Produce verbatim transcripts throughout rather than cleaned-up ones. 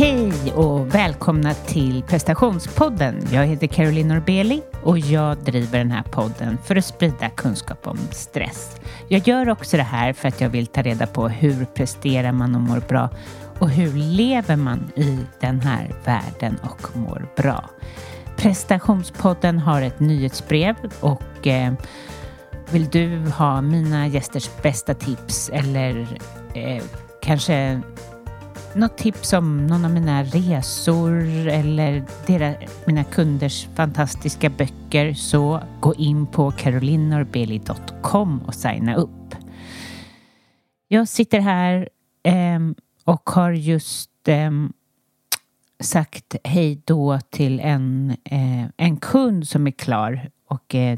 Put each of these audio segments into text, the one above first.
Hej och välkomna till prestationspodden. Jag heter Caroline Norbeli och jag driver den här podden för att sprida kunskap om stress. Jag gör också det här för att jag vill ta reda på hur presterar man och mår bra och hur lever man i den här världen och mår bra. Prestationspodden har ett nyhetsbrev och eh, vill du ha mina gästers bästa tips eller eh, kanske något tips om någon av mina resor eller deras, mina kunders fantastiska böcker, så gå in på caroline norbeli dot com och signa upp. Jag sitter här eh, och har just eh, sagt hej då till en, eh, en kund som är klar. Och eh,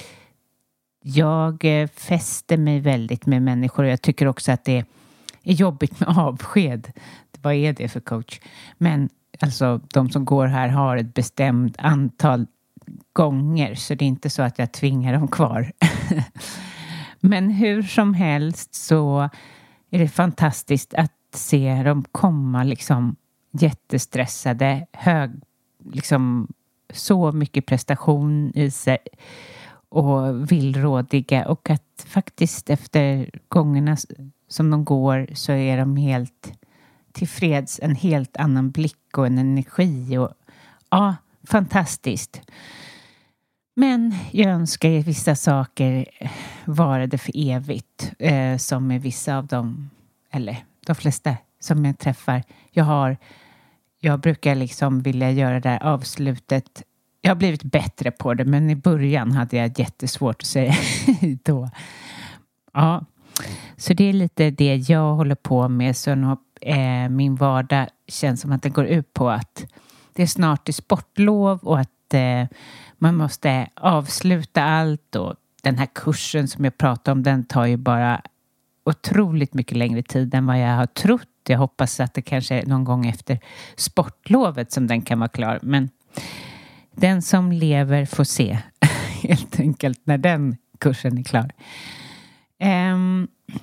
jag eh, fäster mig väldigt med människor. Jag tycker också att det är jobbigt med avsked. Vad är det för coach? Men alltså de som går här har ett bestämt antal gånger, så det är inte så att jag tvingar dem kvar. Men hur som helst så är det fantastiskt att se dem komma liksom jättestressade, hög, liksom så mycket prestation i sig och villrådiga, och att faktiskt efter gångerna som de går så är de helt tillfreds, en helt annan blick och en energi, och ja, fantastiskt. Men jag önskar ju vissa saker varade för evigt, eh, som med vissa av dem, eller de flesta som jag träffar. Jag har, jag brukar liksom vilja göra det här avslutet. Jag har blivit bättre på det, men i början hade jag jättesvårt att säga då. Ja, så det är lite det jag håller på med. Så nu, eh, min vardag känns som att det går ut på att det är snart i sportlov och att eh, man måste avsluta allt. Och den här kursen som jag pratar om, den tar ju bara otroligt mycket längre tid än vad jag har trott. Jag hoppas att det kanske är någon gång efter sportlovet som den kan vara klar. Men den som lever får se helt enkelt när den kursen är klar. Um,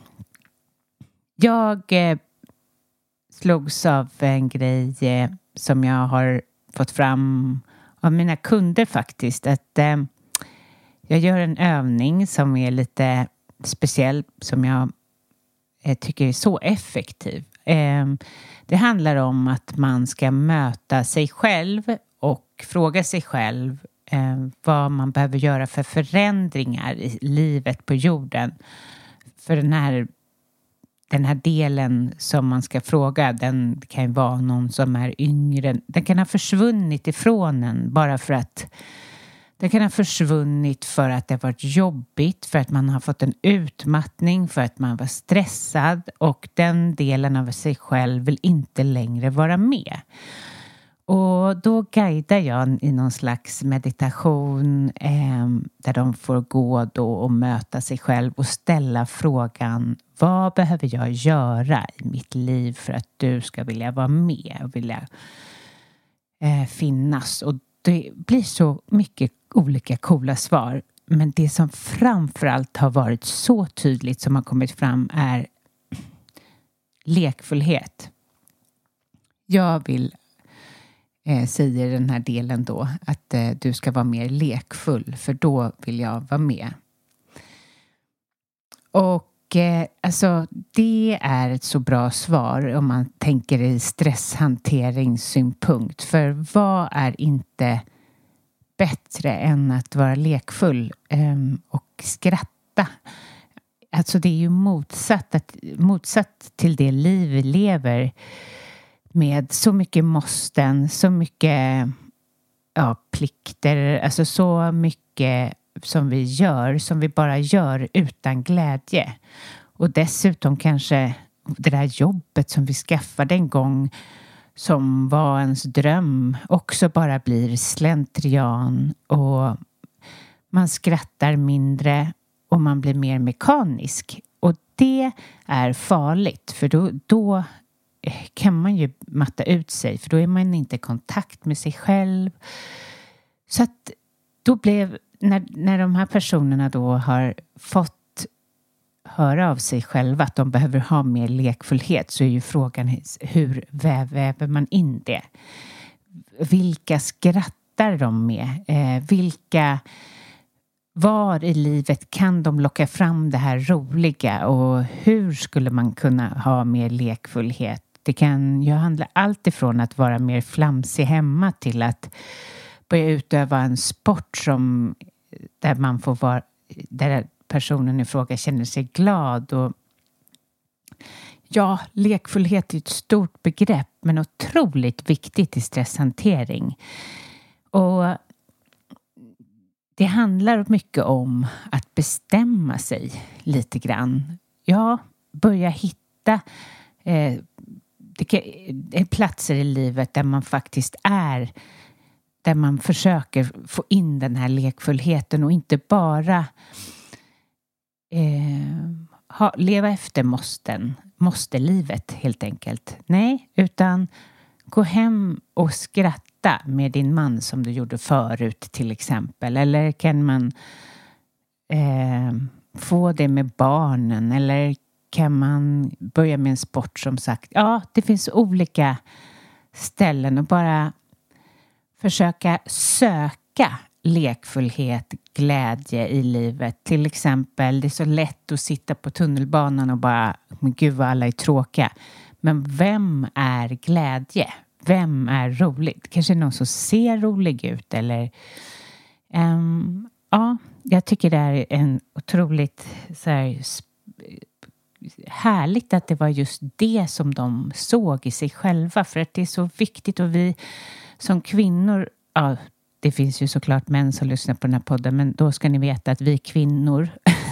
jag eh, slogs av en grej eh, som jag har fått fram av mina kunder faktiskt. Att eh, jag gör en övning som är lite speciell, som jag eh, tycker är så effektiv. Eh, det handlar om att man ska möta sig själv och fråga sig själv eh, vad man behöver göra för förändringar i livet på jorden. För den här, den här delen som man ska fråga, den kan ju vara någon som är yngre. Den kan ha försvunnit ifrån en bara för att den kan ha försvunnit för att det har varit jobbigt, för att man har fått en utmattning, för att man var stressad, och den delen av sig själv vill inte längre vara med. Och då guidar jag i någon slags meditation eh, där de får gå då och möta sig själv och ställa frågan: vad behöver jag göra i mitt liv för att du ska vilja vara med och vilja eh, finnas? Och det blir så mycket olika coola svar. Men det som framförallt har varit så tydligt som har kommit fram är lekfullhet. Jag vill Eh, säger den här delen då att eh, du ska vara mer lekfull, för då vill jag vara med. Och eh, alltså det är ett så bra svar om man tänker i stresshanteringssynpunkt. För vad är inte bättre än att vara lekfull eh, och skratta? Alltså det är ju motsatt, att, motsatt till det liv vi lever med så mycket måsten, så mycket ja, plikter, alltså så mycket som vi gör, som vi bara gör utan glädje. Och dessutom kanske det där jobbet som vi skaffade en gång som var ens dröm också bara blir slentrian, och man skrattar mindre och man blir mer mekanisk. Och det är farligt, för då, då kan man ju matta ut sig, för då är man inte i kontakt med sig själv. Så att då blev, när, när de här personerna då har fått höra av sig själva att de behöver ha mer lekfullhet, så är ju frågan hur väver man in det? Vilka skrattar de med? Eh, vilka... Var i livet kan de locka fram det här roliga, och hur skulle man kunna ha mer lekfullhet? Det kan ju handla allt ifrån att vara mer flamsig hemma till att börja utöva en sport som, där man får vara, där personen i fråga känner sig glad. Och ja, lekfullhet är ett stort begrepp, men otroligt viktigt i stresshantering. Och det handlar mycket om att bestämma sig lite grann. Ja, börja hitta eh, det, platser i livet där man faktiskt är, där man försöker få in den här lekfullheten och inte bara eh, ha, leva efter måsten, måste livet helt enkelt. Nej, utan gå hem och skratta med din man som du gjorde förut till exempel. Eller kan man eh, få det med barnen, eller kan man börja med en sport som sagt. Ja, det finns olika ställen, och bara försöka söka lekfullhet, glädje i livet. Till exempel, det är så lätt att sitta på tunnelbanan och bara, men gud vad alla är tråkiga. Men vem är glädje? Vem är roligt? Kanske någon som ser rolig ut, eller um, ja, jag tycker det är en otroligt så här, härligt att det var just det som de såg i sig själva, för att det är så viktigt. Och vi som kvinnor, ja, det finns ju såklart män som lyssnar på den här podden, men då ska ni veta att vi kvinnor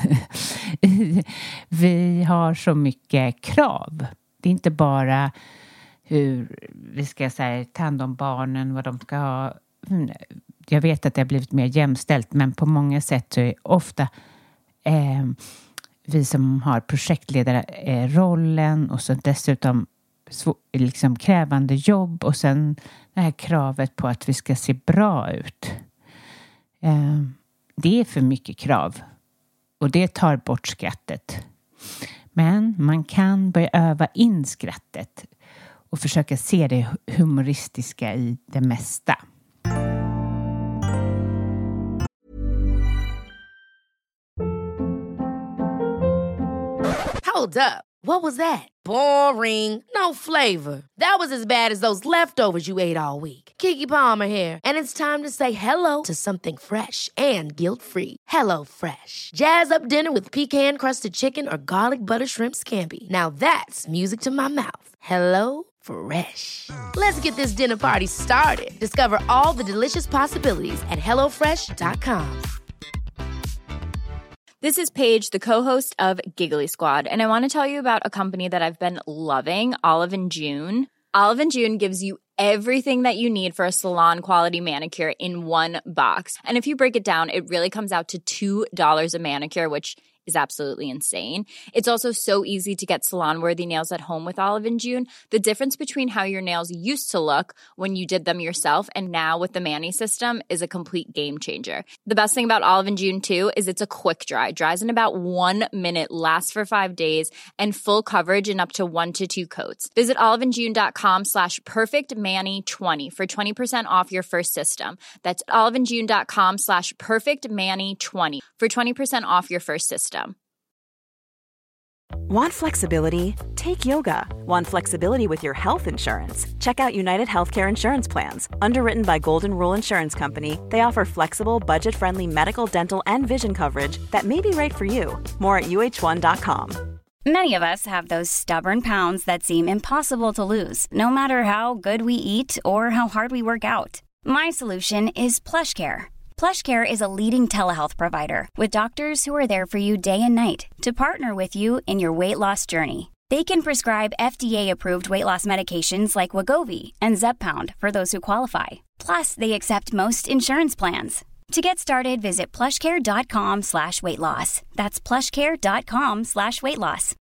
vi har så mycket krav. Det är inte bara hur vi ska säga, ta hand om barnen, vad de ska ha. Jag vet att det har blivit mer jämställt, men på många sätt så är ofta eh, vi som har projektledarrollen och så dessutom så, liksom krävande jobb, och sen det här kravet på att vi ska se bra ut. Eh, det är för mycket krav, och det tar bort skrattet. Men man kan börja öva in skrattet och försöka se det humoristiska i det mesta. Hold up. What was that? Boring. No flavor. That was as bad as those leftovers you ate all week. Keke Palmer here, and it's time to say hello to something fresh and guilt-free. Hello Fresh. Jazz up dinner with pecan-crusted chicken or garlic butter shrimp scampi. Now that's music to my mouth. Hello Fresh. Let's get this dinner party started. Discover all the delicious possibilities at hello fresh dot com. This is Paige, the co-host of Giggly Squad, and I want to tell you about a company that I've been loving, Olive and June. Olive and June gives you everything that you need for a salon-quality manicure in one box. And if you break it down, it really comes out to two dollars a manicure, which is absolutely insane. It's also so easy to get salon-worthy nails at home with Olive and June. The difference between how your nails used to look when you did them yourself and now with the Mani system is a complete game changer. The best thing about Olive and June, too, is it's a quick dry. Dries in about one minute, lasts for five days, and full coverage in up to one to two coats. Visit oliveandjune.com slash perfectmani20 for twenty percent off your first system. That's oliveandjune.com slash perfectmani20 for twenty percent off your first system. Want flexibility? Take yoga. Want flexibility with your health insurance? Check out United Healthcare Insurance Plans. Underwritten by Golden Rule Insurance Company, they offer flexible, budget-friendly medical, dental, and vision coverage that may be right for you. More at U H one dot com. Many of us have those stubborn pounds that seem impossible to lose, no matter how good we eat or how hard we work out. My solution is PlushCare. PlushCare is a leading telehealth provider with doctors who are there for you day and night to partner with you in your weight loss journey. They can prescribe F D A-approved weight loss medications like Wegovy and Zepbound for those who qualify. Plus, they accept most insurance plans. To get started, visit plushcare.com slash weight loss. That's plushcare.com slash weight loss.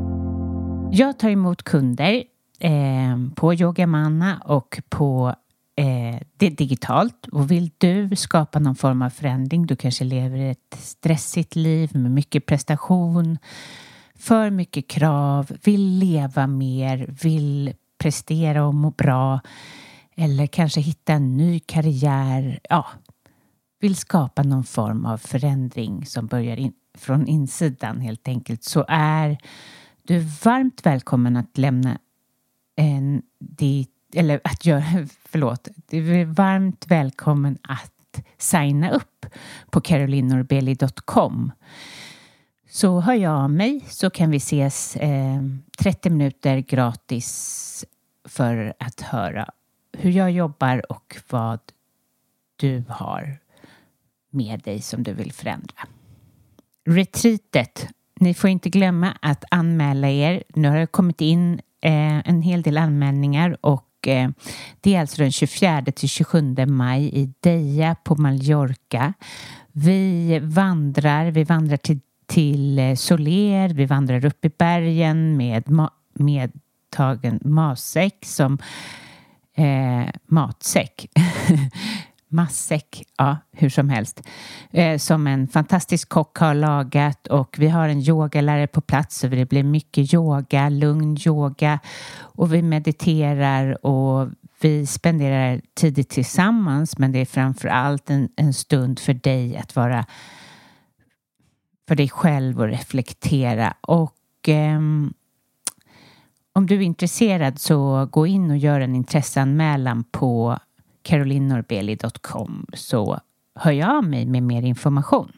Jag tar emot kunder eh, på Yoga Manna och på eh, det är digitalt. Och vill du skapa någon form av förändring, du kanske lever ett stressigt liv med mycket prestation, för mycket krav, vill leva mer, vill prestera och må bra, eller kanske hitta en ny karriär, ja, vill skapa någon form av förändring som börjar in, från insidan helt enkelt, så är du varmt välkommen att lämna en dit, eller att göra, förlåt, du är varmt välkommen att signa upp på caroline norbeli dot com. Så hör jag av mig så kan vi ses eh, trettio minuter gratis för att höra hur jag jobbar och vad du har med dig som du vill förändra. Retreatet. Ni får inte glömma att anmäla er. Nu har det kommit in eh, en hel del anmälningar och eh, det är alltså den tjugofjärde till tjugosjunde maj i Deja på Mallorca. Vi vandrar, vi vandrar till, till Soler, vi vandrar upp i bergen med ma- medtagen matsäck som eh, matsäck. Matsäck, ja, hur som helst. Eh, som en fantastisk kock har lagat, och vi har en yogalärare på plats så det blir mycket yoga, lugn yoga, och vi mediterar och vi spenderar tid tillsammans, men det är framförallt en, en stund för dig att vara för dig själv och reflektera. Och eh, om du är intresserad så gå in och gör en intresseanmälan på caroline norbeli dot com så hör jag av mig med mer information.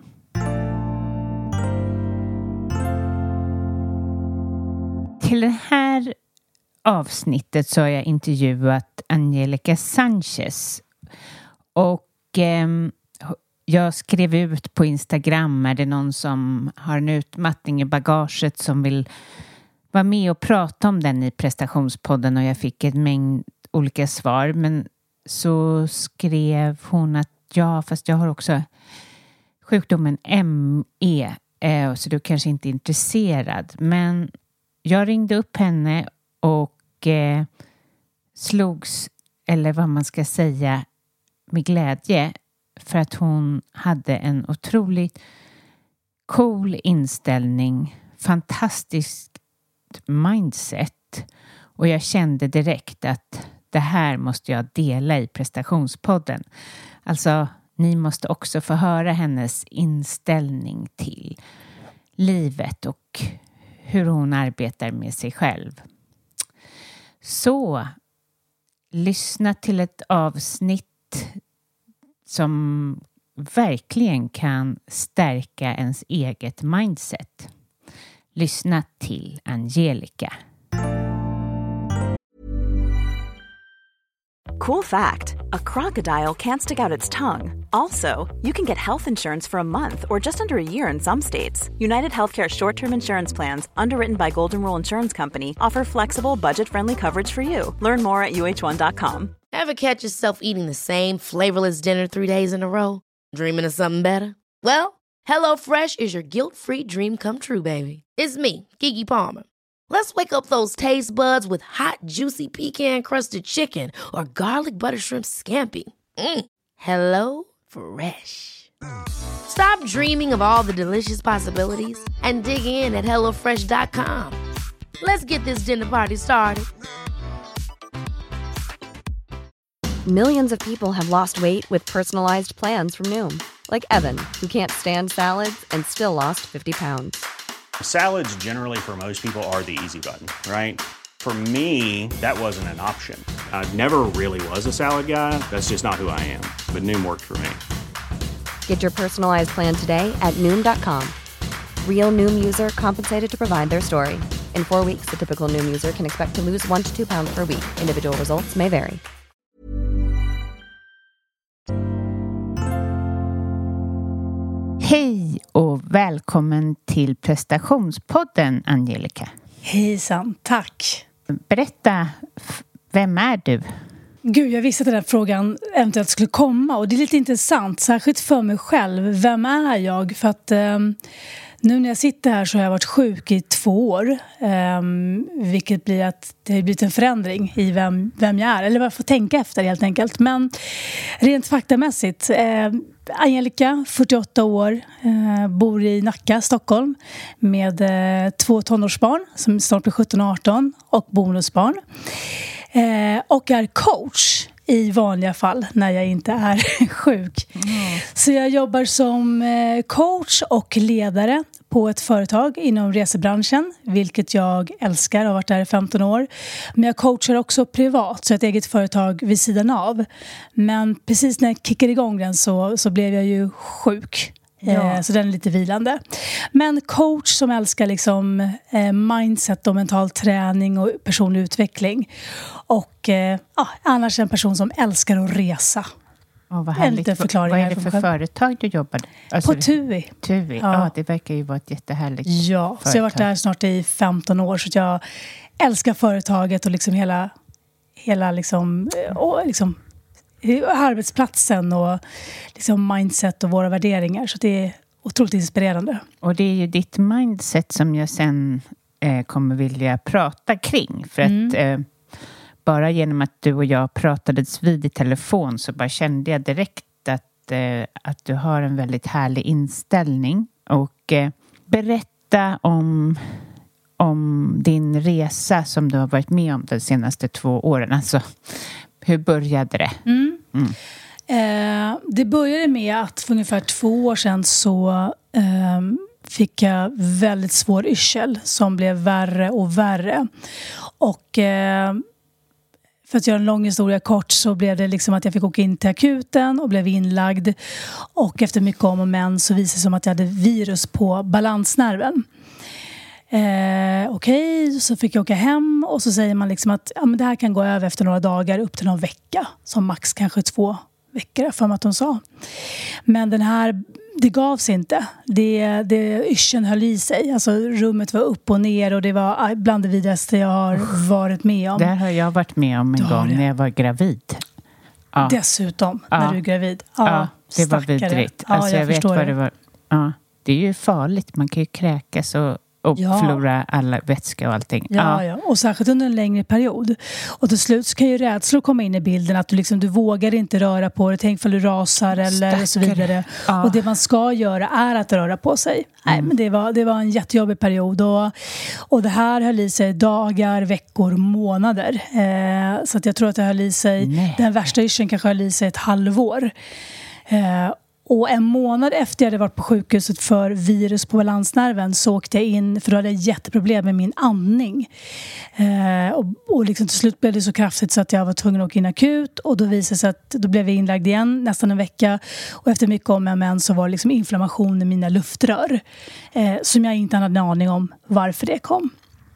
Till det här avsnittet så har jag intervjuat Angelica Sanchez, och eh, jag skrev ut på Instagram, är det någon som har en utmattning i bagaget som vill vara med och prata om den i prestationspodden, och jag fick en mängd olika svar, men så skrev hon att ja, fast jag har också sjukdomen M E, eh, så du kanske inte är intresserad. Men jag ringde upp henne och eh, slogs, eller vad man ska säga, med glädje, för att hon hade en otroligt cool inställning, fantastiskt mindset, och jag kände direkt att det här måste jag dela i prestationspodden. Alltså, ni måste också få höra hennes inställning till livet och hur hon arbetar med sig själv. Så, lyssna till ett avsnitt som verkligen kan stärka ens eget mindset. Lyssna till Angelica. Cool fact, a crocodile can't stick out its tongue. Also, you can get health insurance for a month or just under a year in some states. United Healthcare short-term insurance plans, underwritten by Golden Rule Insurance Company, offer flexible, budget-friendly coverage for you. Learn more at U H one dot com. Ever catch yourself eating the same flavorless dinner three days in a row? Dreaming of something better? Well, HelloFresh is your guilt-free dream come true, baby. It's me, Keke Palmer. Let's wake up those taste buds with hot, juicy pecan-crusted chicken or garlic butter shrimp scampi. Mm. Hello Fresh. Stop dreaming of all the delicious possibilities and dig in at hello fresh dot com. Let's get this dinner party started. Millions of people have lost weight with personalized plans from Noom. Like Evan, who can't stand salads and still lost fifty pounds. Salads generally for most people are the easy button, right? For me, that wasn't an option. I never really was a salad guy. That's just not who I am. But Noom worked for me. Get your personalized plan today at Noom dot com. Real Noom user compensated to provide their story. In four weeks, the typical Noom user can expect to lose one to two pounds per week. Individual results may vary. Hej och välkommen till prestationspodden, Angelica. Hejsan, tack. Berätta, vem är du? Gud, jag visste att den här frågan eventuellt skulle komma, och det är lite intressant, särskilt för mig själv. Vem är jag? För att eh, Nu när jag sitter här så har jag varit sjuk i två år. Eh, vilket blir att det har blivit en förändring i vem, vem jag är. Eller vad jag får tänka efter helt enkelt. Men rent faktamässigt. Eh, Angelica, fyrtioåtta år, eh, bor i Nacka, Stockholm. Med eh, två tonårsbarn som snart blir sjutton och arton. Och bonusbarn. Eh, och är coach i vanliga fall när jag inte är sjuk. Mm. Så jag jobbar som eh, coach och ledare på ett företag inom resebranschen, vilket jag älskar och har varit där i femton år. Men jag coachar också privat, så ett eget företag vid sidan av. Men precis när jag kickade igång den så, så blev jag ju sjuk. Ja. Eh, så den är lite vilande. Men coach som älskar liksom eh, mindset och mental träning och personlig utveckling. Och eh, ah, annars en person som älskar att resa. Oh, vad en liten förklaring. Vad är det för själv. företag du jobbar? Alltså, på TUI. TUI, ja. ja. Det verkar ju vara ett jättehärligt ja, företag. Så jag har varit där snart i femton år. Så jag älskar företaget och liksom hela, hela liksom, och liksom arbetsplatsen och liksom mindset och våra värderingar. Så det är otroligt inspirerande. Och det är ju ditt mindset som jag sen eh, kommer vilja prata kring. För mm. att eh, bara genom att du och jag pratades vid i telefon så bara kände jag direkt att, eh, att du har en väldigt härlig inställning. Och eh, berätta om, om din resa som du har varit med om de senaste två åren. Alltså, hur började det? Mm. Mm. Eh, det började med att för ungefär två år sedan så eh, fick jag väldigt svår yrsel som blev värre och värre. Och eh, för att göra en lång historia kort så blev det liksom att jag fick åka in till akuten och blev inlagd. Och efter mycket om och men så visade det som att jag hade virus på balansnerven. Eh, Okej, okay, så fick jag åka hem och så säger man liksom att ja, men det här kan gå över efter några dagar upp till någon vecka. Som max kanske två veckor för att de sa. Men den här, det gavs inte. Det, det, yrseln höll i sig. Alltså rummet var upp och ner och det var bland det vidrigaste jag har varit med om. Där har jag varit med om en Då gång när jag var gravid. Ja. Dessutom, ja. när du är gravid. Ja, ja det var vidrigt. Ja, alltså, jag, jag vet förstår vad det. det var. Ja, det är ju farligt. Man kan ju kräkas och Och ja. förlora alla vätska och allting. Ja, ja. ja, och särskilt under en längre period. Och till slut så kan ju rädslor komma in i bilden. Att du, liksom, du vågar inte röra på dig. Tänk för du rasar eller Stackare. så vidare. Ja. Och det man ska göra är att röra på sig. Mm. Nej, men det var, det var en jättejobbig period. Och, och det här höll i sig dagar, veckor, månader. Eh, så att jag tror att det höll i sig... Nej. Den värsta yrseln kanske höll i sig ett halvår. Eh, Och en månad efter jag hade varit på sjukhuset för virus på balansnerven så åkte jag in, för då hade jag jätteproblem med min andning. Eh, och och liksom till slut blev det så kraftigt så att jag var tvungen att åka in akut. Och då visade det sig att då blev jag inlagd igen nästan en vecka. Och efter mycket om och men så var det liksom inflammation i mina luftrör. Eh, som jag inte hade en aning om varför det kom.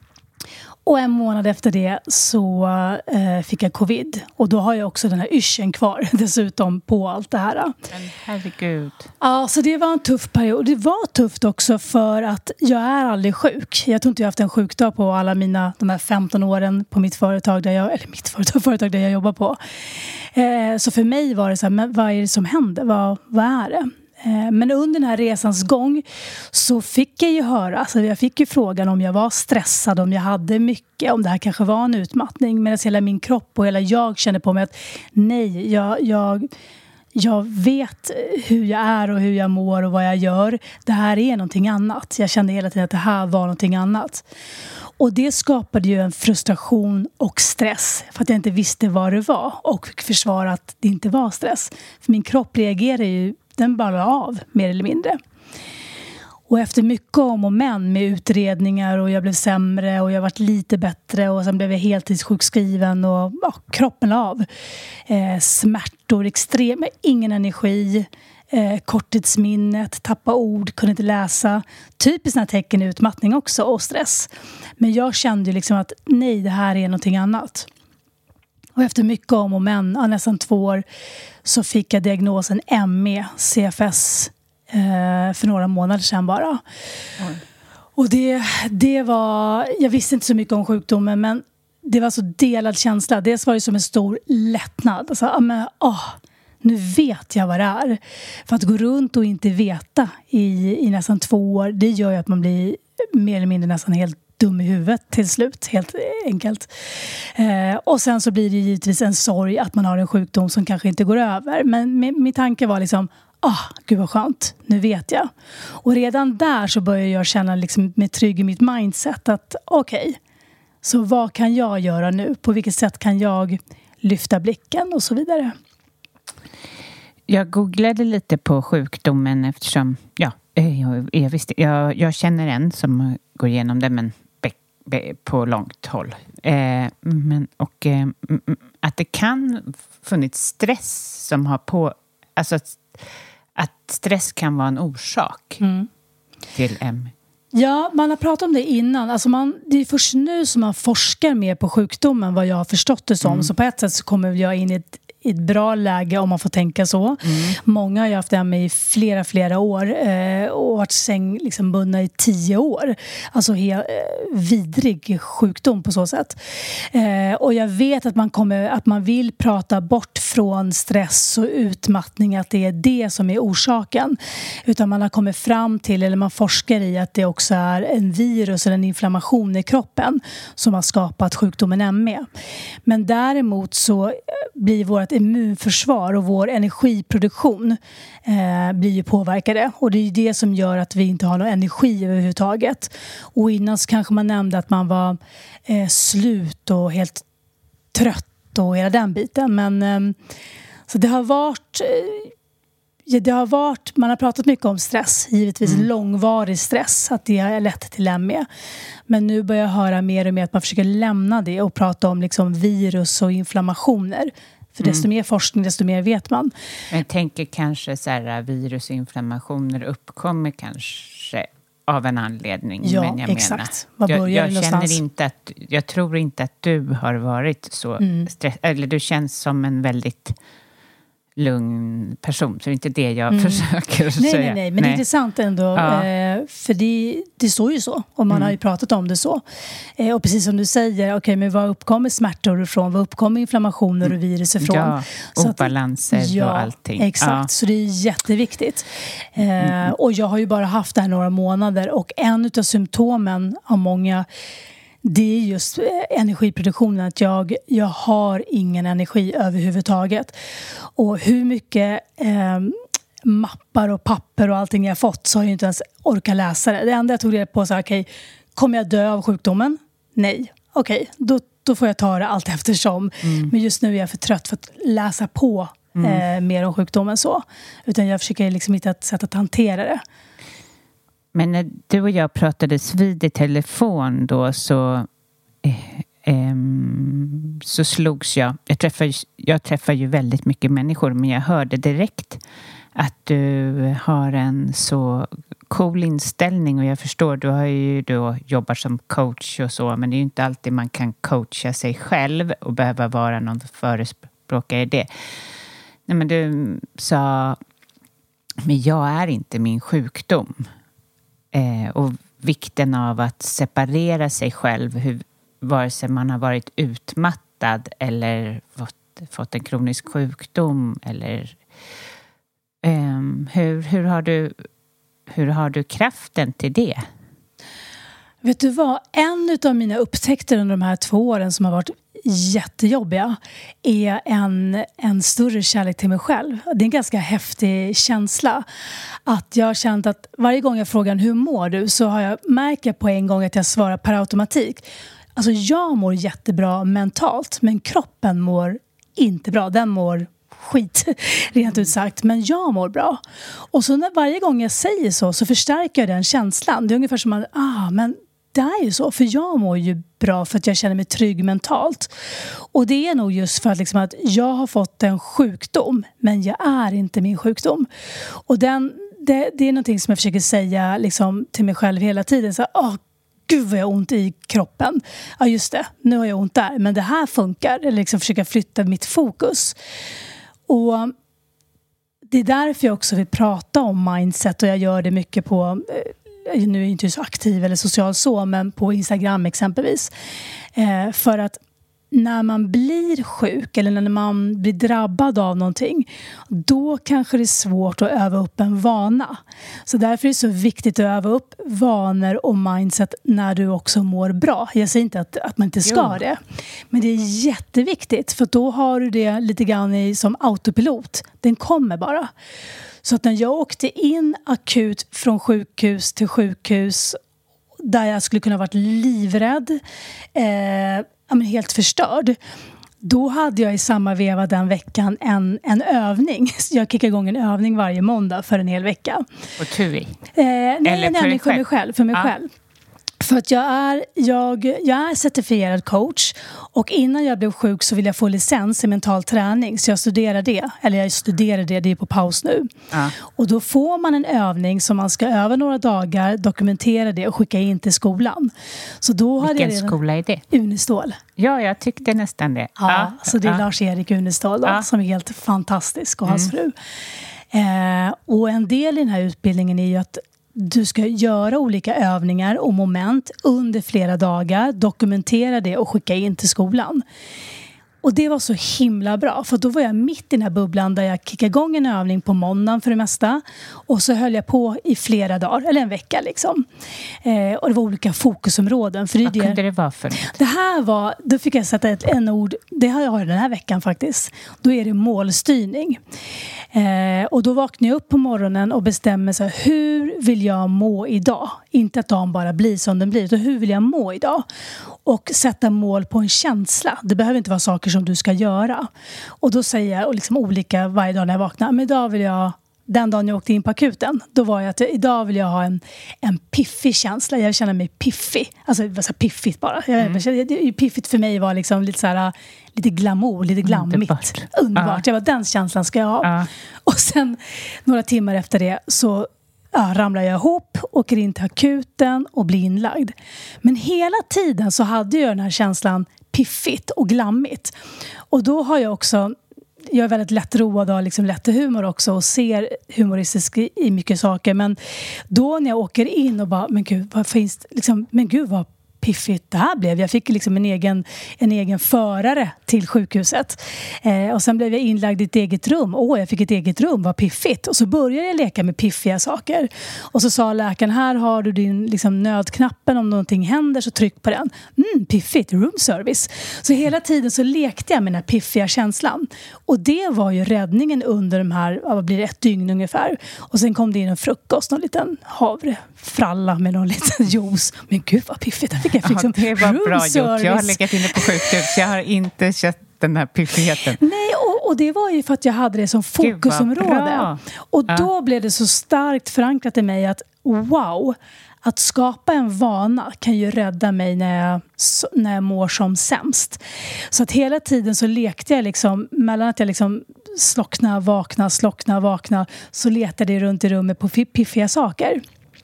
Och en månad efter det så eh, fick jag covid. Och då har jag också den här yrseln kvar dessutom på allt det här. Men herregud. Ja, så det var en tuff period. Det var tufft också för att jag är aldrig sjuk. Jag tror inte jag har haft en sjukdag på alla mina de här femton åren på mitt företag där jag, eller mitt företag, företag där jag jobbar på. Eh, så för mig var det så här, men vad är det som händer? Vad, vad är det? Men under den här resans gång så fick jag ju höra, alltså jag fick ju frågan om jag var stressad, om jag hade mycket, om det här kanske var en utmattning. Medan hela min kropp och hela jag kände på mig att nej, jag, jag, jag vet hur jag är och hur jag mår och vad jag gör. Det här är någonting annat. Jag kände hela tiden att det här var någonting annat. Och det skapade ju en frustration och stress för att jag inte visste vad det var och fick försvara att det inte var stress. För min kropp reagerade ju, den bara av, mer eller mindre. Och efter mycket om och men med utredningar och jag blev sämre och jag varit lite bättre och sen blev jag heltidssjukskriven och ja, kroppen la av. Eh, smärtor, extrem, ingen energi, eh, korttidsminnet, tappa ord, kunde inte läsa. Typiskt sådana tecken i utmattning också och stress. Men jag kände ju liksom att nej, det här är någonting annat. Och efter mycket om och men, ja, nästan två år, så fick jag diagnosen M E, C F S, eh, för några månader sedan bara. Mm. Och det, det var, jag visste inte så mycket om sjukdomen, men det var så delad känsla. Dels var det som en stor lättnad. Alltså, ja, men, åh, Nu vet jag vad det är. För att gå runt och inte veta i, i nästan två år, det gör ju att man blir mer eller mindre nästan helt dum i huvudet till slut, helt enkelt. Eh, och sen så blir det givetvis en sorg att man har en sjukdom som kanske inte går över. Men min, min tanke var liksom, ah, gud vad skönt, nu vet jag. Och redan där så börjar jag känna liksom med trygg i mitt mindset att okej, okay, så vad kan jag göra nu? På vilket sätt kan jag lyfta blicken och så vidare? Jag googlade lite på sjukdomen eftersom, ja, jag, jag, visste, jag, jag känner en som går igenom det, men be, be, på långt håll. Eh, men, och eh, att det kan funnits stress som har på, alltså att, att stress kan vara en orsak mm. till M. Ja, man har pratat om det innan. Alltså man, det är först nu som man forskar mer på sjukdomen, vad jag har förstått det som. Mm. Så på ett sätt så kommer jag in i ett i ett bra läge om man får tänka så. Mm. Många har ju haft det med i flera, flera år eh, och varit säng liksom bundna i tio år. Alltså helt eh, vidrig sjukdom på så sätt. Eh, och jag vet att man kommer, att man vill prata bort från stress och utmattning, att det är det som är orsaken. Utan man har kommit fram till, eller man forskar i, att det också är en virus eller en inflammation i kroppen som har skapat sjukdomen M E. Men däremot så blir vårt immunförsvar och vår energiproduktion eh, blir ju påverkade. Och det är ju det som gör att vi inte har någon energi överhuvudtaget. Och innan så kanske man nämnde att man var eh, slut och helt trött och hela den biten. Men eh, så det har varit... Eh, Ja, det har varit, man har pratat mycket om stress, givetvis mm. långvarig stress, att det har lett till M E. Men nu börjar jag höra mer och mer att man försöker lämna det och prata om liksom virus och inflammationer. För desto mm. mer forskning, desto mer vet man. Jag tänker kanske så här, virus och inflammationer uppkommer kanske av en anledning. Ja, men jag exakt. Menar, Vad börjar jag, jag känner inte att, jag tror inte att du har varit så mm. stress, eller du känns som en väldigt lugn person, så det är inte det jag mm. försöker nej, säga. Nej, nej, men nej. Det är intressant ändå, ja. eh, för det, det står ju så, och man mm. har ju pratat om det så. Eh, och precis som du säger, okej, okay, men vad uppkommer smärtor ifrån? Vad uppkommer inflammationer och virus ifrån? Ja, så obalanser att, ja, och allting. Exakt, ja. Så det är jätteviktigt. Eh, mm. Och jag har ju bara haft det här några månader, och en av symptomen av många, det är just energiproduktionen, att jag, jag har ingen energi överhuvudtaget. Och hur mycket eh, mappar och papper och allting jag fått, så har jag inte ens orkat läsa det. Det enda jag tog reda på så här, okej, okay, kommer jag dö av sjukdomen? Nej. Okej, okay, då, då får jag ta det allt eftersom. Mm. Men just nu är jag för trött för att läsa på mm. eh, mer om sjukdomen så. Utan jag försöker liksom hitta ett sätt att hantera det. Men när du och jag pratades vid i telefon då, så, eh, eh, så slogs jag. Jag träffar, jag träffar ju väldigt mycket människor, men jag hörde direkt att du har en så cool inställning, och jag förstår, du har ju då jobbat som coach och så, men det är ju inte alltid man kan coacha sig själv och behöva vara någon förespråkare i det. Nej, men du sa, men jag är inte min sjukdom. Eh, och vikten av att separera sig själv, hur, vare sig man har varit utmattad eller fått, fått en kronisk sjukdom, eller eh, hur, hur, har du, hur har du kraften till det? Vet du vad, en av mina upptäckter under de här två åren som har varit jättejobbiga är en, en större kärlek till mig själv. Det är en ganska häftig känsla. Att jag har känt att varje gång jag frågar hur mår du, så har jag märkt på en gång att jag svarar per automatik. Alltså jag mår jättebra mentalt, men kroppen mår inte bra. Den mår skit, rent ut sagt. Men jag mår bra. Och så när varje gång jag säger så, så förstärker jag den känslan. Det är ungefär som att, ah, men det är ju så, för jag mår ju bra för att jag känner mig trygg mentalt. Och det är nog just för att, liksom, att jag har fått en sjukdom, men jag är inte min sjukdom. Och den, det, det är någonting som jag försöker säga liksom, till mig själv hela tiden. Så, åh, gud vad jag har ont i kroppen. Ja just det, nu har jag ont där. Men det här funkar. Eller liksom försöka flytta mitt fokus. Och det är därför jag också vill prata om mindset. Och jag gör det mycket på... nu är jag inte så aktiv eller social så, men på Instagram exempelvis. Eh, för att när man blir sjuk eller när man blir drabbad av någonting, då kanske det är svårt att öva upp en vana. Så därför är det så viktigt att öva upp vanor och mindset när du också mår bra. Jag säger inte att, att man inte ska jo. det, men det är jätteviktigt, för då har du det lite grann i, som autopilot. Den kommer bara. Så att när jag åkte in akut från sjukhus till sjukhus, där jag skulle kunna varit livrädd, eh, helt förstörd, då hade jag i samma veva den veckan en, en övning. Jag kickade igång en övning varje måndag för en hel vecka. Och Tui? Eh, nej, Eller en övning för mig själv. För mig ja. själv. För att jag är, jag, jag är certifierad coach, och innan jag blev sjuk så ville jag få licens i mental träning, så jag studerade det. Eller jag studerade det, det är på paus nu. Ja. Och då får man en övning som man ska öva några dagar, dokumentera det och skicka in till skolan. Så då hade Vilken jag skola är det? Unestål. Ja, jag tyckte nästan det. Ja, ja. så det är ja. Lars-Erik Unestål då, ja. som är helt fantastisk, och hans mm. fru. Eh, och en del i den här utbildningen är ju att du ska göra olika övningar och moment under flera dagar, dokumentera det och skicka in till skolan. Och det var så himla bra, för då var jag mitt i den här bubblan där jag kickade igång en övning på måndagen för det mesta. Och så höll jag på i flera dagar, eller en vecka liksom. Eh, och det var olika fokusområden. För det Vad det, kunde det vara för något? Det här var, då fick jag sätta ett en ord, det har jag den här veckan faktiskt. Då är det målstyrning. Eh, och då vaknar jag upp på morgonen och bestämmer sig, hur vill jag må idag? Inte att dagen bara blir som den blir, utan hur vill jag må idag? Och sätta mål på en känsla. Det behöver inte vara saker som du ska göra. Och då säger jag liksom olika varje dag när jag vaknar. Men idag vill jag, den dagen jag åkte in på akuten, då var jag att idag vill jag ha en, en piffig känsla. Jag känner mig piffig. Alltså det var så piffigt bara. Jag mm. känner, piffigt för mig var liksom lite så här, lite glamour, lite glammigt. Underbart. Underbart. Jag var, den känslan ska jag ha. Uh. Och sen några timmar efter det så ja, ramlar jag ihop, åker in till akuten och blir inlagd. Men hela tiden så hade jag den här känslan piffigt och glammigt. Och då har jag också, jag är väldigt lättroad och liksom lätt humor också och ser humoristiskt i mycket saker. Men då när jag åker in och bara, men gud, vad finns det? Liksom, men gud, vad piffigt det här blev. Jag fick liksom en egen, en egen förare till sjukhuset. Eh, och sen blev jag inlagd i ett eget rum. Åh, jag fick ett eget rum, vad piffigt. Och så började jag leka med piffiga saker. Och så sa läkaren, här har du din liksom, nödknappen. Om någonting händer så tryck på den. Mm, piffigt, room service. Så hela tiden så lekte jag med den här piffiga känslan. Och det var ju räddningen under de här, vad blir det, ett dygn ungefär. Och sen kom det in en frukost, någon liten havrefralla med någon liten juice. Men gud vad piffigt. Jag fick liksom, ja, det var bra gjort. Jag har legat inne på sjukhus. Jag har inte sett den här piffigheten. Nej, och, och det var ju för att jag hade det som fokusområde. Och då ja. blev det så starkt förankrat i mig att wow, att skapa en vana kan ju rädda mig när jag, när jag mår som sämst. Så att hela tiden så lekte jag liksom, mellan att jag liksom slockna, vakna, slockna, vakna, så letade jag runt i rummet på piffiga saker.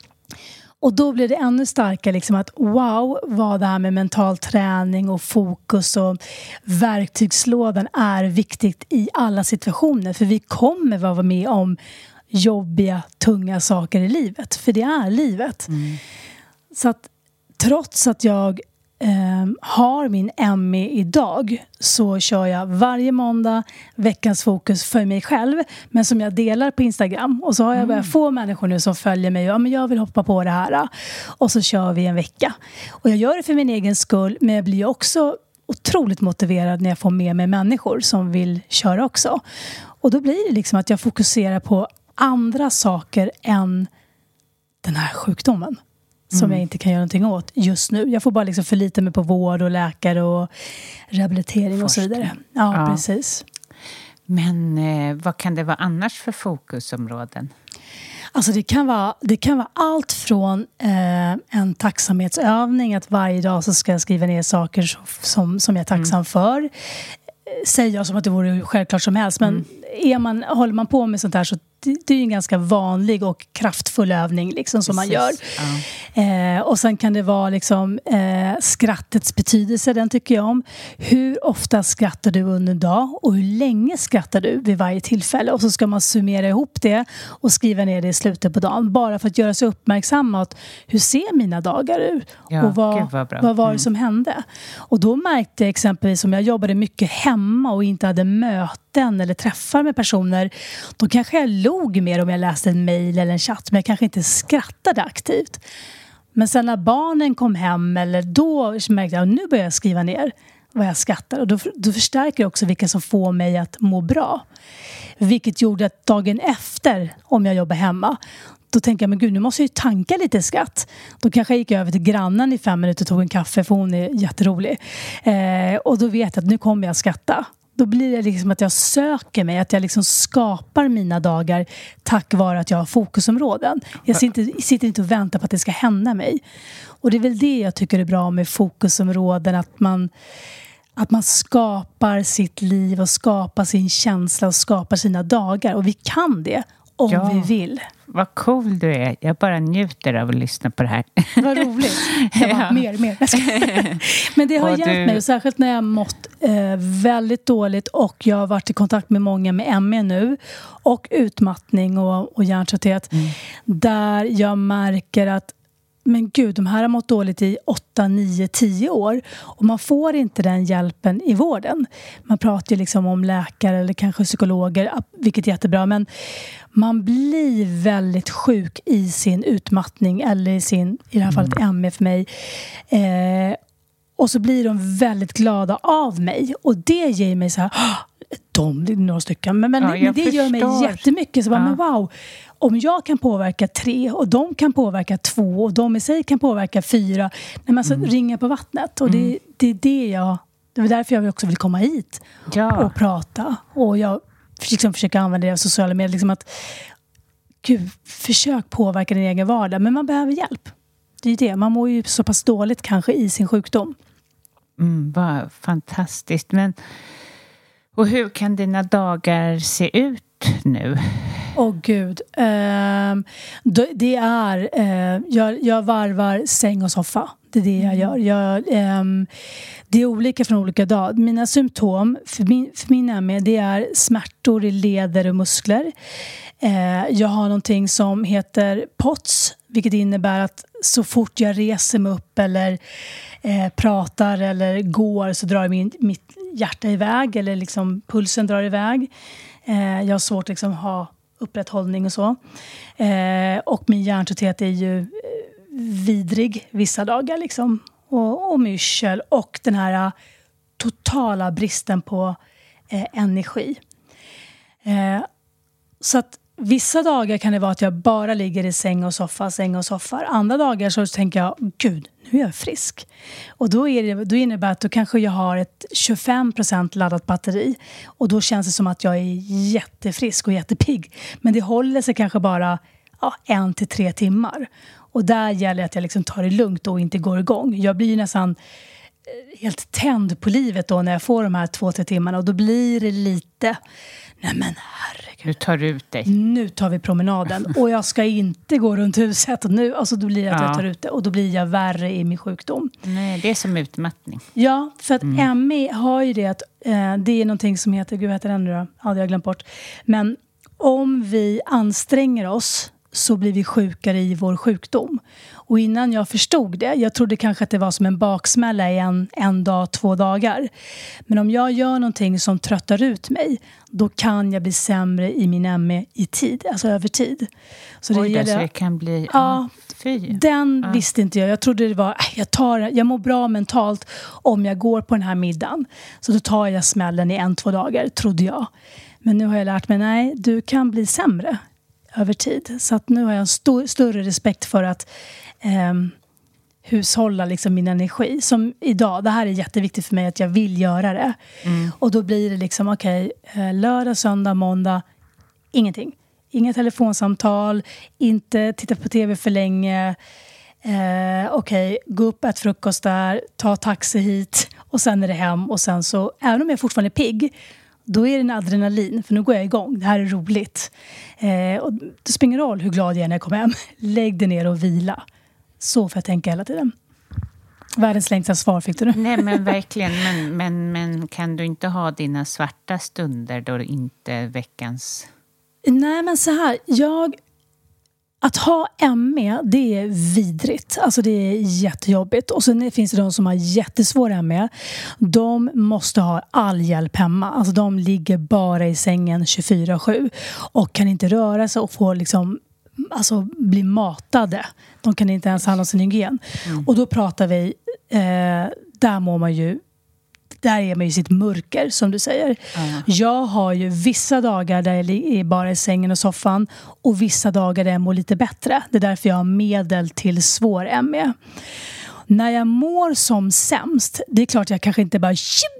Och då blev det ännu starkare liksom att wow, vad det här med mental träning och fokus och verktygslådan är viktigt i alla situationer. För vi kommer vara med om jobbiga, tunga saker i livet. För det är livet. Mm. Så att trots att jag eh, har min M E idag, så kör jag varje måndag veckans fokus för mig själv, men som jag delar på Instagram. Och så har jag börjat mm. få människor nu som följer mig och ja, men jag vill hoppa på det här. Och så kör vi en vecka. Och jag gör det för min egen skull, men jag blir också otroligt motiverad när jag får med mig människor som vill köra också. Och då blir det liksom att jag fokuserar på andra saker än den här sjukdomen. Som mm. jag inte kan göra någonting åt just nu. Jag får bara liksom förlita mig på vård och läkare och rehabilitering Forskning. och så vidare. Ja, ja, precis. Men eh, vad kan det vara annars för fokusområden? Alltså det kan vara, det kan vara allt från eh, en tacksamhetsövning. Att varje dag så ska jag skriva ner saker som, som, som jag är tacksam mm. för. Säger jag som att det vore självklart som helst. Men mm. är man, håller man på med sånt här så det, det är en ganska vanlig och kraftfull övning liksom, som Precis. man gör. Eh, och sen kan det vara liksom, eh, skrattets betydelse, den tycker jag om. Hur ofta skrattar du under en dag och hur länge skrattar du vid varje tillfälle? Och så ska man summera ihop det och skriva ner det i slutet på dagen. Bara för att göra sig uppmärksam åt hur ser mina dagar ut? Ja, och vad, vad, vad var det som hände? Och då märkte jag exempelvis om jag jobbade mycket hemma och inte hade möten eller träffar med personer, då kanske jag log mer om jag läste en mejl eller en chatt, men jag kanske inte skrattade aktivt. Men sen när barnen kom hem, eller då märkte jag att nu börjar jag skriva ner vad jag skrattar. Och då, då förstärker det också vilka som får mig att må bra. Vilket gjorde att dagen efter, om jag jobbar hemma, då tänker jag, men gud, nu måste jag ju tanka lite skatt. Då kanske jag gick över till grannen i fem minuter och tog en kaffe, för hon är jätterolig. Eh, och då vet jag att nu kommer jag skatta. Då blir det liksom att jag söker mig, att jag liksom skapar mina dagar tack vare att jag har fokusområden. Jag sitter inte, sitter inte och väntar på att det ska hända mig. Och det är väl det jag tycker är bra med fokusområden, att man, att man skapar sitt liv och skapar sin känsla och skapar sina dagar. Och vi kan det om ja. vi vill. Vad cool du är. Jag bara njuter av att lyssna på det här. Vad roligt. Jag bara, ja. mer, mer. Men det har och hjälpt du... mig. Och särskilt när jag har mått eh, väldigt dåligt. Och jag har varit i kontakt med många med M E nu. Och utmattning och, och hjärntrötthet. Mm. Där jag märker att men gud, de här har mått dåligt i åtta, nio, tio år. Och man får inte den hjälpen i vården. Man pratar ju liksom om läkare eller kanske psykologer, vilket är jättebra. Men man blir väldigt sjuk i sin utmattning. Eller i sin, i det här fallet M E för mig. Eh, och så blir de väldigt glada av mig. Och det ger mig så här... De, några stycken. Men, men, ja, men det förstår. Gör mig jättemycket. Så bara, ja. men wow... Om jag kan påverka tre och de kan påverka två och de i sig kan påverka fyra, när man så mm. ringer på vattnet. Och mm. det, det är det jag, det är därför jag också vill komma hit ja. och prata. Och jag liksom försöker använda det av sociala medier. Liksom att, gud, försök påverka din egen vardag. Men man behöver hjälp. Det är det. Man mår ju så pass dåligt kanske i sin sjukdom. Mm, vad fantastiskt. Men, och hur kan dina dagar se ut nu? Åh oh, gud. Uh, det är... Uh, jag, jag varvar säng och soffa. Det är det jag gör. Jag, um, det är olika från olika dagar. Mina symptom för min, för min M E, det är smärtor i leder och muskler. Uh, jag har någonting som heter P O T S. Vilket innebär att så fort jag reser mig upp eller uh, pratar eller går, så drar min, mitt hjärta iväg. Eller liksom pulsen drar iväg. Uh, jag har svårt att liksom ha upprätthållning och så. Eh, och min hjärntrötthet är ju eh, vidrig vissa dagar liksom. Och, och myrsel. Och den här uh, totala bristen på eh, energi. Eh, så att vissa dagar kan det vara att jag bara ligger i säng och soffa, säng och soffa. Andra dagar så tänker jag, gud, nu är jag frisk. Och då, är det, då innebär det att då kanske jag har ett tjugofem procent laddat batteri. Och då känns det som att jag är jättefrisk och jättepigg. Men det håller sig kanske bara ja, en till tre timmar. Och där gäller det att jag liksom tar det lugnt och inte går igång. Jag blir nästan helt tänd på livet då när jag får de här två, tre timmarna. Och då blir det lite, nej men herregud. Nu tar du ut dig. Nu tar vi promenaden. Och jag ska inte gå runt huset. Och nu, alltså då blir det att ja. jag tar ut det. Och då blir jag värre i min sjukdom. Nej, det är som utmattning. Ja, för att mm. M E har ju det att eh, det är någonting som heter, gud vad heter den nu då? Ja, det har jag glömt bort. Men om vi anstränger oss så blir vi sjukare i vår sjukdom. Och innan jag förstod det, jag trodde kanske att det var som en baksmälla i en, en dag, två dagar. Men om jag gör någonting som tröttar ut mig, då kan jag bli sämre i min M E i tid, alltså över tid. Så det, Oj, gäller, så det kan bli... Ja, fy. den ja. visste inte jag. Jag trodde det var, jag, tar, jag mår bra mentalt om jag går på den här middagen. Så då tar jag smällen i en, två dagar, trodde jag. Men nu har jag lärt mig, nej, du kan bli sämre över tid. Så att nu har jag en stor, större respekt för att eh, hushålla liksom min energi. Som idag, det här är jätteviktigt för mig att jag vill göra det. Mm. Och då blir det liksom, okej, okay, eh, lördag, söndag, måndag, ingenting. Inga telefonsamtal, inte titta på tv för länge. Eh, okej, okay, gå upp, ät frukost där, ta taxi hit och sen är det hem. Och sen så, även om jag fortfarande är pigg, då är det en adrenalin, för nu går jag igång. Det här är roligt. Eh, och det spelar ingen roll hur glad jag är när jag kommer hem. Lägg dig ner och vila. Så får jag tänka hela tiden. Världens längsta svar fick du nu. Nej, men verkligen. Men, men, men kan du inte ha dina svarta stunder då inte veckans... Nej, men så här. Jag... Att ha M E, det är vidrigt. Alltså det är jättejobbigt. Och sen finns det de som har jättesvår M E. De måste ha all hjälp hemma. Alltså de ligger bara i sängen tjugofyra sju. Och kan inte röra sig och få liksom... Alltså bli matade. De kan inte ens handla sin hygien. Mm. Och då pratar vi... Eh, där mår man ju... Där är man ju sitt mörker, som du säger. Mm. Jag har ju vissa dagar där jag är bara i sängen och soffan. Och vissa dagar där jag mår lite bättre. Det är därför jag har medel till svår M E. När jag mår som sämst, det är klart jag kanske inte bara...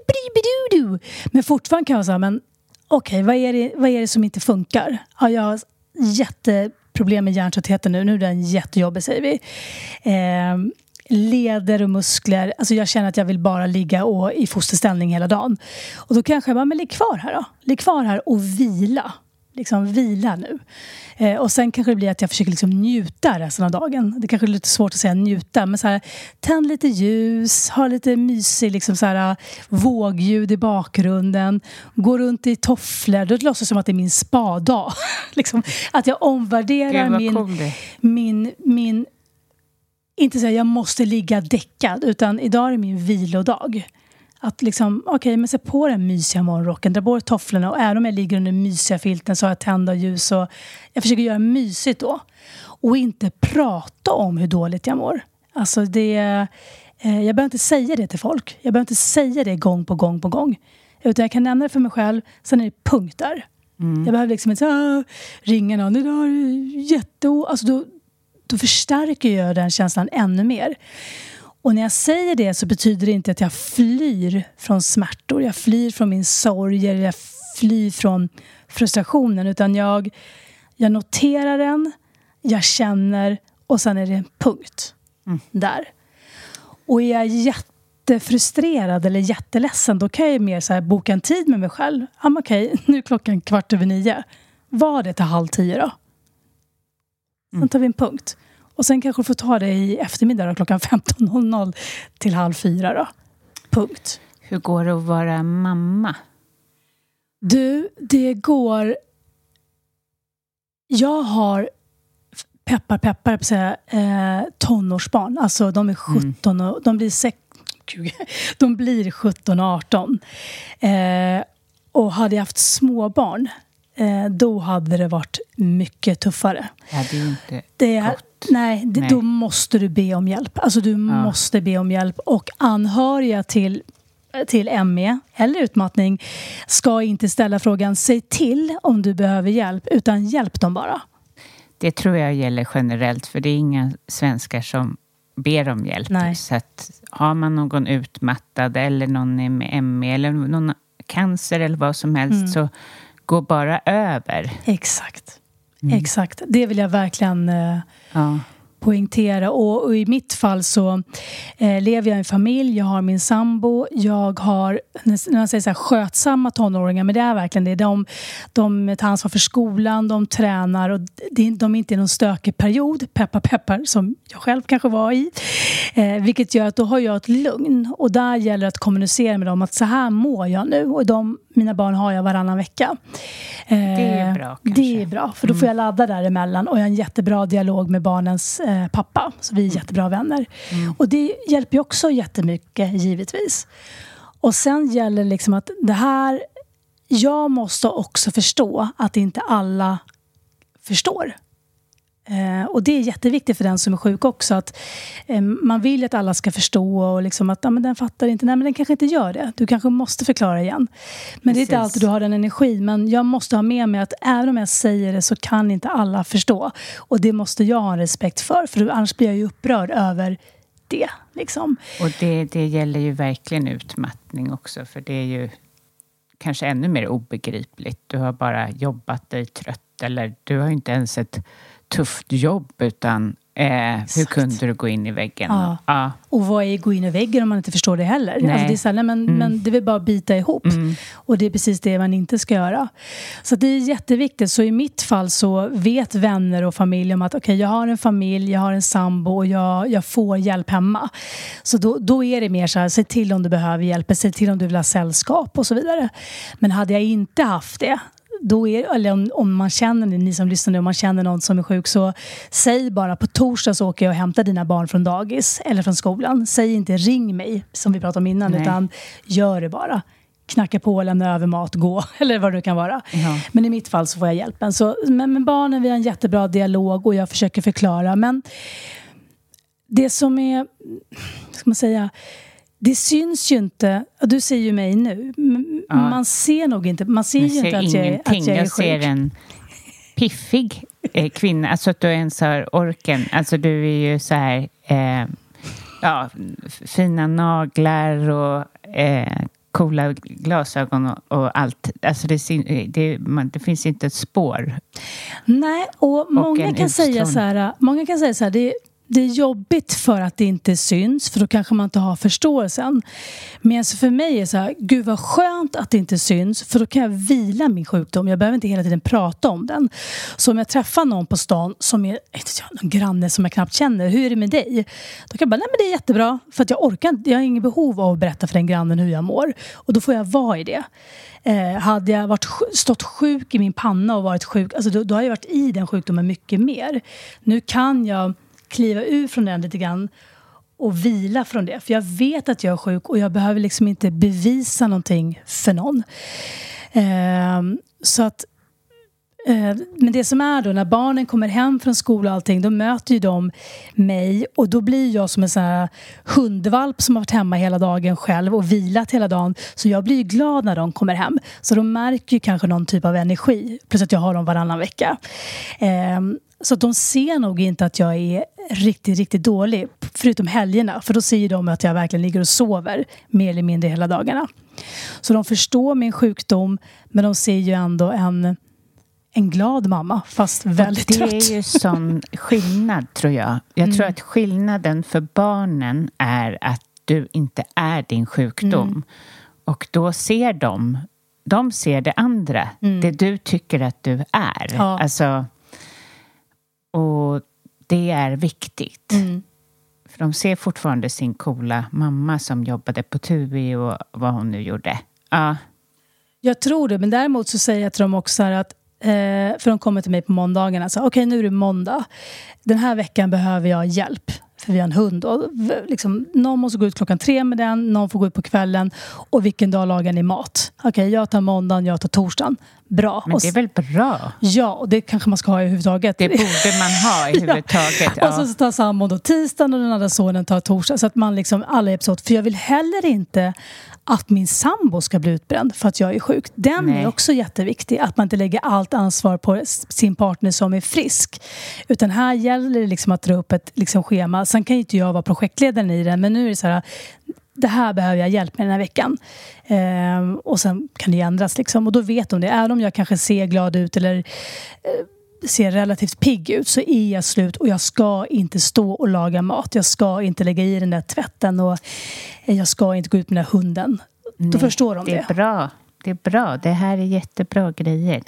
Men fortfarande kan jag säga, men okej, okay, vad, är det, vad är det som inte funkar? Ja, jag har jätteproblem med hjärntröttheten nu. Nu är den jättejobbig, säger vi. Eh, leder och muskler. Alltså jag känner att jag vill bara ligga och, i fosterställning hela dagen. Och då kanske jag bara, men ligg kvar här då. Ligg kvar här och vila. Liksom vila nu. Eh, och sen kanske det blir att jag försöker liksom njuta resten av dagen. Det kanske är lite svårt att säga njuta. Men så här, tänd lite ljus. Ha lite mysig liksom så här, vågljud i bakgrunden. Gå runt i tofflor. Då låtsas det som att det är min spa-dag. liksom, att jag omvärderar min, cool min, min... Inte säga jag måste ligga däckad. Utan idag är det min vilodag. Att liksom, okej, okay, men se på den mysiga morgonrocken. Dra bort tofflorna. Och även om jag ligger under mysiga filten så har jag tända ljus. Och jag försöker göra mysigt då. Och inte prata om hur dåligt jag mår. Alltså det... Eh, jag behöver inte säga det till folk. Jag behöver inte säga det gång på gång på gång. Utan jag kan nämna det för mig själv. Sen är det punkt där. Mm. Jag behöver liksom inte säga, ringa någon. Det där är jätte... Alltså då, då förstärker jag den känslan ännu mer. Och när jag säger det så betyder det inte att jag flyr från smärtor. Jag flyr från min sorg. Jag flyr från frustrationen. Utan jag, jag noterar den. Jag känner. Och sen är det en punkt. Mm. Där. Och är jag jättefrustrerad eller jätteledsen. Då kan jag mer så här boka en tid med mig själv. Ja, okej, nu är klockan kvart över nio. Var det till halv tio då? Sen tar vi en punkt. Och sen kanske du får ta det i eftermiddag då, klockan femton noll noll till halv fyra då. Punkt. Hur går det att vara mamma? Du, det går... Jag har peppar, peppar på säga, eh, tonårsbarn. Alltså de är sjutton mm. och de blir sex... de blir sjutton och arton. Eh, och hade jag haft småbarn eh, då hade det varit mycket tuffare. Ja, det är inte det är, nej, det, nej, då måste du be om hjälp. Alltså du ja. måste be om hjälp. Och anhöriga till, till M E eller utmattning ska inte ställa frågan säg till om du behöver hjälp, utan hjälp dem bara. Det tror jag gäller generellt, för det är inga svenskar som ber om hjälp. Nej. Så att har man någon utmattad eller någon med M E eller någon cancer eller vad som helst mm. så gå bara över. Exakt. Mm. Exakt. Det vill jag verkligen eh, ja. poängtera. Och, och i mitt fall så eh, lever jag i en familj. Jag har min sambo. Jag har, när man säger så här, skötsamma tonåringar. Men det är verkligen det. De, de tar ansvar för skolan. De tränar. Och det, de är inte i någon stökig period. Peppar, peppar. Som jag själv kanske var i. Eh, vilket gör att då har jag ett lugn. Och där gäller det att kommunicera med dem. Att så här mår jag nu. Och de, mina barn har jag varannan vecka. Det är bra kanske. Det är bra, för då får jag ladda däremellan. Och jag har en jättebra dialog med barnens eh, pappa. Så vi är jättebra vänner. Mm. Och det hjälper ju också jättemycket, givetvis. Och sen gäller liksom att det här... Jag måste också förstå att inte alla förstår. Eh, och det är jätteviktigt för den som är sjuk också. Att eh, man vill att alla ska förstå. Och liksom att ah, men den fattar inte. Nej, men den kanske inte gör det. Du kanske måste förklara igen. Men Precis. Det är inte alltid du har den energin. Men jag måste ha med mig att även om jag säger det så kan inte alla förstå. Och det måste jag ha respekt för. För annars blir jag ju upprörd över det. Liksom. Och det, det gäller ju verkligen utmattning också. För det är ju kanske ännu mer obegripligt. Du har bara jobbat dig trött. Eller du har inte ens ett tufft jobb, utan eh, hur kunde du gå in i väggen? Ja. Ja. Och vad är gå in i väggen om man inte förstår det heller? Alltså det är så här, nej, men, Mm. men det vill bara bita ihop. Mm. Och det är precis det man inte ska göra. Så det är jätteviktigt. Så i mitt fall så vet vänner och familj om att okej, okay, jag har en familj, jag har en sambo och jag, jag får hjälp hemma. Så då, då är det mer så här, se till om du behöver hjälp, se till om du vill ha sällskap och så vidare. Men hade jag inte haft det, då är, eller om, om man känner, ni som lyssnar nu, om man känner någon som är sjuk, så säg bara på torsdag så åker jag och hämtar dina barn från dagis eller från skolan. Säg inte ring mig som vi pratade om innan. Nej. Utan gör det bara. Knacka på, lämna över mat, gå eller vad det kan vara. Ja. Men i mitt fall så får jag hjälpen. Så, men med barnen, vi har en jättebra dialog och jag försöker förklara. Men det som är, ska man säga, det syns ju inte. Du ser ju mig nu. Ja. Man ser nog inte. Man ser, man ju ser inte att jag, att jag är jag sjuk. Jag ser en piffig eh, kvinna. Alltså att du ens har orken. Alltså du är ju så här eh, ja, fina naglar och eh, coola glasögon och, och allt. Alltså det, det, man, det finns inte ett spår. Nej, och, och många kan utstrån. säga så här. Många kan säga så här. Det Det är jobbigt för att det inte syns, för då kanske man inte har förståelsen. Men alltså för mig är det så här, gud vad skönt att det inte syns, för då kan jag vila min sjukdom. Jag behöver inte hela tiden prata om den. Så om jag träffar någon på stan som är någon granne som jag knappt känner, hur är det med dig? Då kan jag bara, nej men det är jättebra, för att jag orkar, jag har ingen behov av att berätta för den grannen hur jag mår. Och då får jag vara i det. Eh, hade jag varit, stått sjuk i min panna och varit sjuk, alltså då, då har jag varit i den sjukdomen mycket mer. Nu kan jag kliva ur från den lite grann och vila från det. För jag vet att jag är sjuk och jag behöver liksom inte bevisa någonting för någon. Eh, så att eh, men det som är då, när barnen kommer hem från skolan och allting, då möter ju de mig och då blir jag som en sån här hundvalp som har varit hemma hela dagen själv och vilat hela dagen. Så jag blir ju glad när de kommer hem. Så de märker ju kanske någon typ av energi. Plus att jag har dem varannan vecka. Eh, Så att de ser nog inte att jag är riktigt, riktigt dålig. Förutom helgerna. För då ser de att jag verkligen ligger och sover mer eller mindre hela dagarna. Så de förstår min sjukdom. Men de ser ju ändå en, en glad mamma. Fast väldigt det trött. Det är ju sån skillnad, tror jag. Jag mm. tror att skillnaden för barnen är att du inte är din sjukdom. Mm. Och då ser de. De ser det andra. Mm. Det du tycker att du är. Ja. Alltså... Och det är viktigt. Mm. För de ser fortfarande sin coola mamma som jobbade på T U I och vad hon nu gjorde. Ja. Jag tror det, men däremot så säger jag till dem också att eh, för de kommer till mig på måndagarna. Okej, okay, nu är det måndag. Den här veckan behöver jag hjälp. För vi har en hund. Och liksom, någon måste gå ut klockan tre med den. Någon får gå ut på kvällen. Och vilken dag lagar ni mat? Okej, okay, jag tar måndagen, jag tar torsdagen. Bra. Men det är väl bra? Ja, och det kanske man ska ha i huvudtaget. Det borde man ha i huvudtaget. Ja. Och så tar sambon då tisdagen och den andra sonen tar torsdag. Så att man liksom alla hjälps åt. För jag vill heller inte att min sambo ska bli utbränd för att jag är sjuk. Den Nej. Är också jätteviktig. Att man inte lägger allt ansvar på sin partner som är frisk. Utan här gäller det liksom att dra upp ett liksom schema. Sen kan ju inte jag vara projektledaren i den. Men nu är det så här, det här behöver jag hjälp med den här veckan. Ehm, och sen kan det ändras liksom. Och då vet de det. Även om jag kanske ser glad ut eller eh, ser relativt pigg ut, så är jag slut. Och jag ska inte stå och laga mat. Jag ska inte lägga i den där tvätten. Och jag ska inte gå ut med den där hunden. Nej, då förstår de det. Det är bra. Det är bra. Det här är jättebra grejer.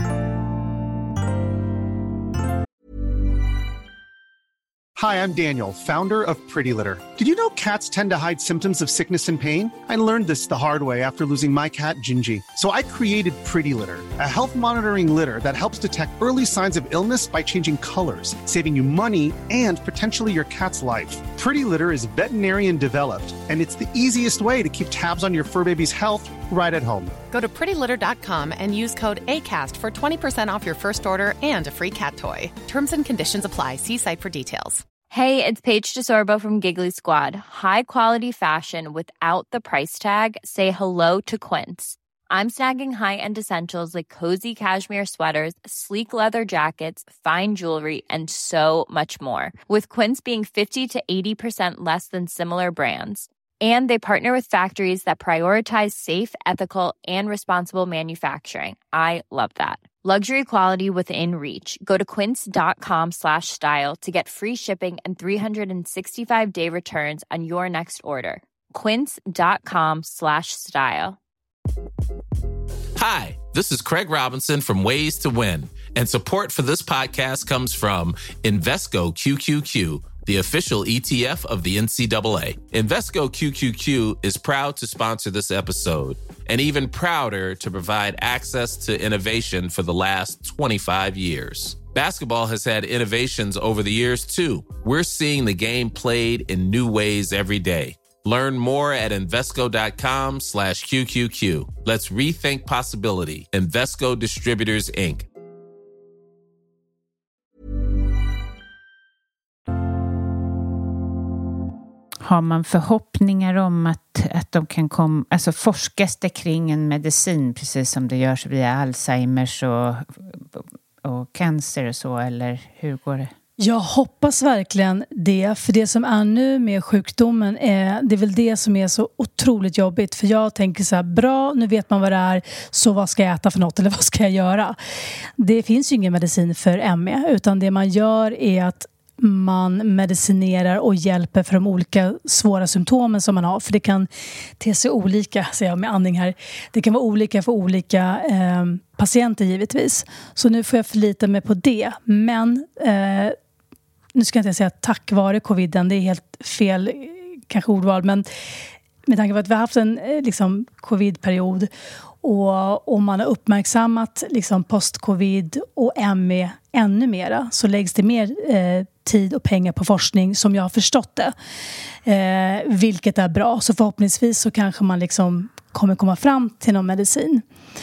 Hi, I'm Daniel, founder of Pretty Litter. Did you know cats tend to hide symptoms of sickness and pain? I learned this the hard way after losing my cat, Gingy. So I created Pretty Litter, a health monitoring litter that helps detect early signs of illness by changing colors, saving you money and potentially your cat's life. Pretty Litter is veterinarian developed, and it's the easiest way to keep tabs on your fur baby's health right at home. Go to pretty litter dot com and use code ACAST for twenty percent off your first order and a free cat toy. Terms and conditions apply. See site for details. Hey, it's Paige DeSorbo from Giggly Squad. High quality fashion without the price tag. Say hello to Quince. I'm snagging high-end essentials like cozy cashmere sweaters, sleek leather jackets, fine jewelry, and so much more. With Quince being fifty to eighty percent less than similar brands. And they partner with factories that prioritize safe, ethical, and responsible manufacturing. I love that. Luxury quality within reach. Go to quince.com slash style to get free shipping and three sixty-five day returns on your next order. Quince.com slash style. Hi, this is Craig Robinson from Ways to Win, and support for this podcast comes from Invesco Q Q Q, the official E T F of the N C double A. Invesco Q Q Q is proud to sponsor this episode, and even prouder to provide access to innovation for the last twenty-five years. Basketball has had innovations over the years, too. We're seeing the game played in new ways every day. Learn more at Invesco.com slash QQQ. Let's rethink possibility. Invesco Distributors, Incorporated. Har man förhoppningar om att, att de kan komma, alltså forskas det kring en medicin precis som det görs via Alzheimers och, och cancer och så, eller hur går det? Jag hoppas verkligen det, för det som är nu med sjukdomen är, det är väl det som är så otroligt jobbigt, för jag tänker så här, bra, nu vet man vad det är, så vad ska jag äta för något eller vad ska jag göra? Det finns ju ingen medicin för M E, utan det man gör är att man medicinerar och hjälper för de olika svåra symptomen som man har. För det kan te sig olika, säger jag med andning här. Det kan vara olika för olika eh, patienter givetvis. Så nu får jag förlita mig på det. Men eh, nu ska jag inte säga tack vare coviden, det är helt fel kanske ordval. Men med tanke på att vi har haft en liksom, covid-period och, och man har uppmärksammat liksom, post-covid och M E ännu mera, så läggs det mer eh, tid och pengar på forskning som jag har förstått det. Eh, vilket är bra. Så förhoppningsvis så kanske man liksom kommer komma fram till någon medicin.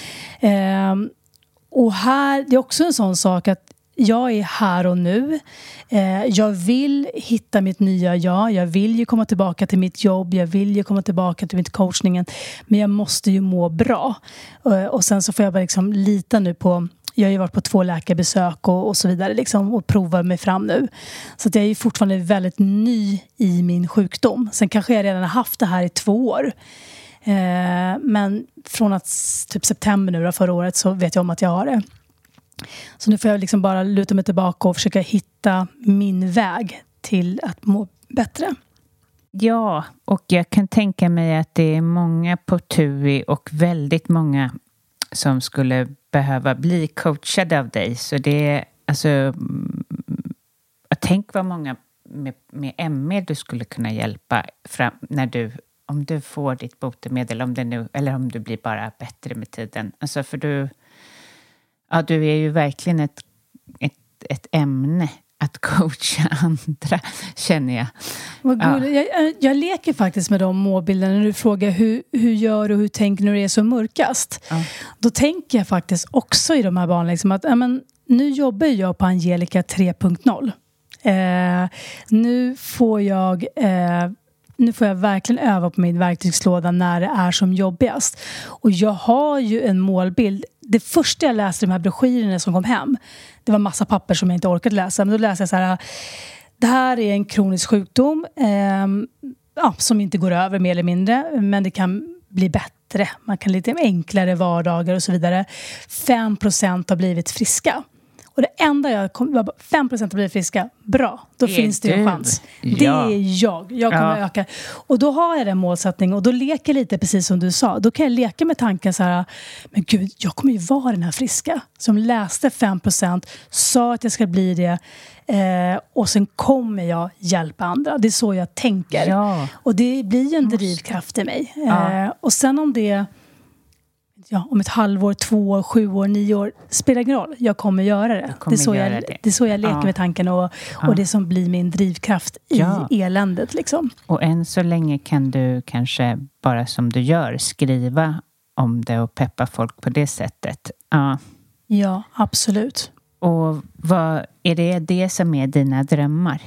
Eh, och här, det är också en sån sak att jag är här och nu. Eh, jag vill hitta mitt nya jag. Jag vill ju komma tillbaka till mitt jobb. Jag vill ju komma tillbaka till mitt coachningen. Men jag måste ju må bra. Eh, och sen så får jag bara liksom lita nu på... Jag har ju varit på två läkarbesök och, och så vidare liksom, och provar mig fram nu. Så att jag är ju fortfarande väldigt ny i min sjukdom. Sen kanske jag redan har haft det här i två år. Eh, men från att typ september nu då, förra året, så vet jag om att jag har det. Så nu får jag liksom bara luta mig tillbaka och försöka hitta min väg till att må bättre. Ja, och jag kan tänka mig att det är många på T U I och väldigt många som skulle behöva bli coachade av dig. Så det är alltså, jag tänk vad många med, med M E du skulle kunna hjälpa fram när du, om du får ditt botemedel, om det nu, eller om du blir bara bättre med tiden. Alltså för du, ja, du är ju verkligen ett, ett, ett ämne att coacha andra, känner jag. Vad ja. jag, jag, jag leker faktiskt med de målbilderna när du frågar hur, hur gör du och hur tänker när det är så mörkast. Ja. Då tänker jag faktiskt också i de här barnen liksom att ja, men, nu jobbar jag på Angelica tre punkt noll. Eh, nu får jag... Eh, Nu får jag verkligen öva på min verktygslåda när det är som jobbigast. Och jag har ju en målbild. Det första jag läste de här broschyrerna som kom hem, det var massa papper som jag inte orkade läsa. Men då läste jag så här: det här är en kronisk sjukdom eh, ja, som inte går över mer eller mindre. Men det kan bli bättre. Man kan lite enklare vardagar och så vidare. fem procent har blivit friska. Och det enda jag kom, var fem procent har blivit friska. Bra, då det finns det en chans. Ja. Det är jag. Jag kommer ja. öka. Och då har jag den målsättning. Och då leker lite precis som du sa. Då kan jag leka med tanken så här: men gud, jag kommer ju vara den här friska som läste fem procent, sa att jag ska bli det. Eh, och sen kommer jag hjälpa andra. Det är så jag tänker. Ja. Och det blir ju en drivkraft i mig. Eh, ja. Och sen om det... Ja, om ett halvår, två år, sju år, nio år, spelar ingen roll. Jag kommer göra det. Kommer det, är så jag, det. det är så jag leker ja. med tanken och, ja. och det som blir min drivkraft i ja. eländet. Liksom. Och än så länge kan du kanske bara som du gör skriva om det och peppa folk på det sättet. Ja, ja absolut. Och vad, är det det som är dina drömmar?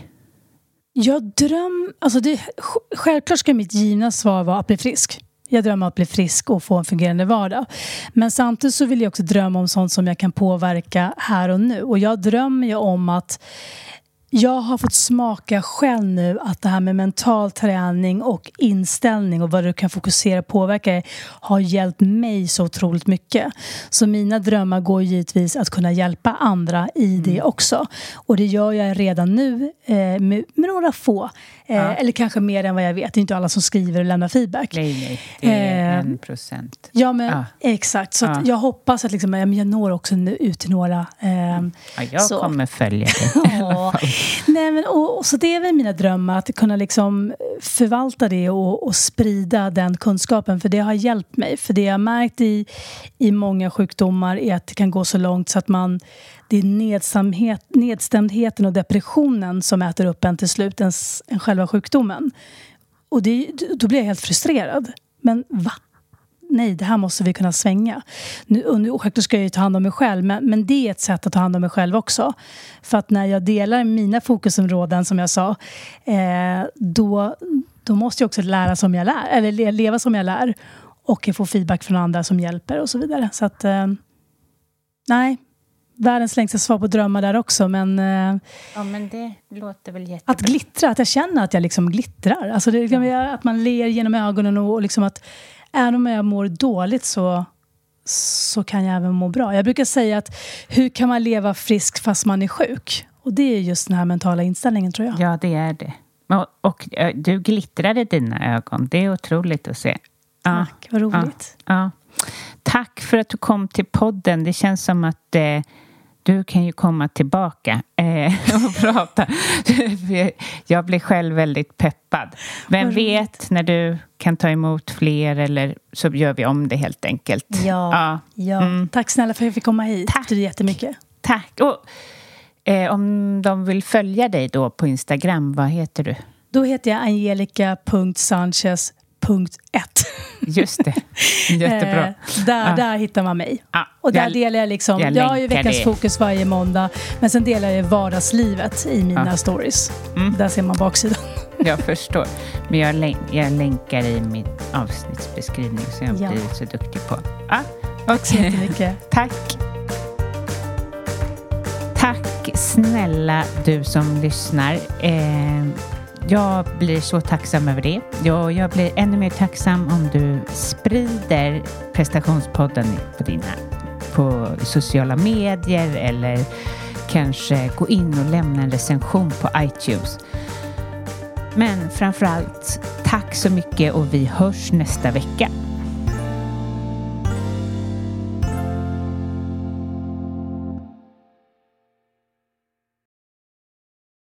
Jag dröm... Alltså det, självklart ska mitt givna svar vara att bli frisk. Jag drömmer om att bli frisk och få en fungerande vardag. Men samtidigt så vill jag också drömma om sånt som jag kan påverka här och nu. Och jag drömmer ju om att jag har fått smaka själv nu att det här med mental träning och inställning och vad du kan fokusera och påverka har hjälpt mig så otroligt mycket. Så mina drömmar går givetvis att kunna hjälpa andra i det mm. också. Och det gör jag redan nu eh, med, med några få. Eh, ja. Eller kanske mer än vad jag vet. Det är inte alla som skriver och lämnar feedback. Nej, nej. Det är eh, en procent. Ja, men ja. exakt. Så ja. att jag hoppas att liksom, jag, jag når också nu ut till några. Eh, ja, jag så. kommer följa det. ja. Nej, men, och, och så det är väl mina drömmar att kunna liksom förvalta det och, och sprida den kunskapen. För det har hjälpt mig. För det jag har märkt i, i många sjukdomar är att det kan gå så långt så att man... Det är nedstämdhet, nedstämdheten och depressionen som äter upp en till slut, en, en själva sjukdomen. Och det, då blir jag helt frustrerad. Men va? Nej, det här måste vi kunna svänga. Nu, och nu, och självklart ska jag ju ta hand om mig själv, men, men det är ett sätt att ta hand om mig själv också. För att när jag delar mina fokusområden, som jag sa, eh, då, då måste jag också lära som jag lär, eller leva som jag lär. Och jag får feedback från andra som hjälper och så vidare. Så att, eh, nej... Världens längsta svar på drömmar där också, men... Eh, ja, men det låter väl jättebra. Att glittra, att jag känner att jag liksom glittrar. Alltså det kan ja. att man ler genom ögonen och, och liksom att även om jag mår dåligt så, så kan jag även må bra. Jag brukar säga att hur kan man leva frisk fast man är sjuk? Och det är just den här mentala inställningen, tror jag. Ja, det är det. Och, och du glittrar i dina ögon. Det är otroligt att se. Ja. Tack, vad roligt. Ja. Ja. Tack för att du kom till podden. Det känns som att eh, du kan ju komma tillbaka eh, och prata. Jag blir själv väldigt peppad. Vem vet när du kan ta emot fler, eller så gör vi om det helt enkelt. Ja, ja. ja. Mm. Tack snälla för att jag fick komma hit. Tack. Det är jättemycket. Tack. Och, eh, om de vill följa dig då på Instagram, vad heter du? Då heter jag angelica punkt sanchez punkt ett. Just det. Jättebra. eh, där, ah. där hittar man mig. Ah. Och där jag, delar jag liksom, jag, jag har ju veckans det. fokus varje måndag, men sen delar jag vardagslivet i mina ah. stories. Mm. Där ser man baksidan. Jag förstår. Men jag, län- jag länkar i min avsnittsbeskrivning, så jag ja. blir så duktig på. Ah. Tack så jättemycket. Tack. Tack snälla du som lyssnar. Eh, Jag blir så tacksam över det. Jag, jag blir ännu mer tacksam om du sprider prestationspodden på dina på sociala medier, eller kanske gå in och lämna en recension på iTunes. Men framförallt, tack så mycket, och vi hörs nästa vecka.